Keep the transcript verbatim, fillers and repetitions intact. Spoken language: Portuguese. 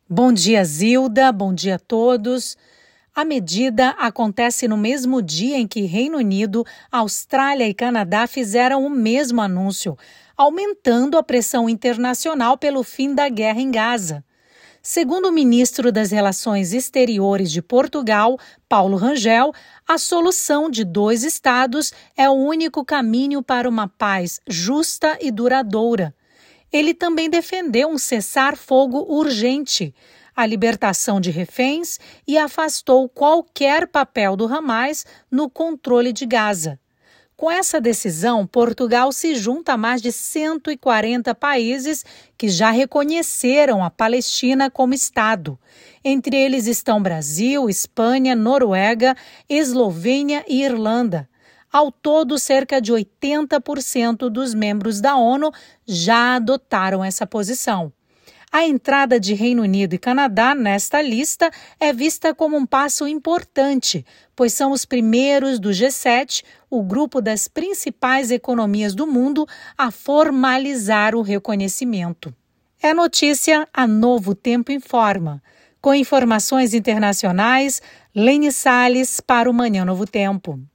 Bom dia, Zilda. Bom dia a todos. A medida acontece no mesmo dia em que Reino Unido, Austrália e Canadá fizeram o mesmo anúncio, aumentando a pressão internacional pelo fim da guerra em Gaza. Segundo o ministro das Relações Exteriores de Portugal, Paulo Rangel, a solução de dois estados é o único caminho para uma paz justa e duradoura. Ele também defendeu um cessar-fogo urgente, a libertação de reféns e afastou qualquer papel do Hamas no controle de Gaza. Com essa decisão, Portugal se junta a mais de cento e quarenta países que já reconheceram a Palestina como Estado. Entre eles estão Brasil, Espanha, Noruega, Eslovênia e Irlanda. Ao todo, cerca de oitenta por cento dos membros da ONU já adotaram essa posição. A entrada de Reino Unido e Canadá nesta lista é vista como um passo importante, pois são os primeiros do G sete, o grupo das principais economias do mundo, a formalizar o reconhecimento. É notícia, a Novo Tempo informa. Com informações internacionais, Lene Salles para o Manhã Novo Tempo.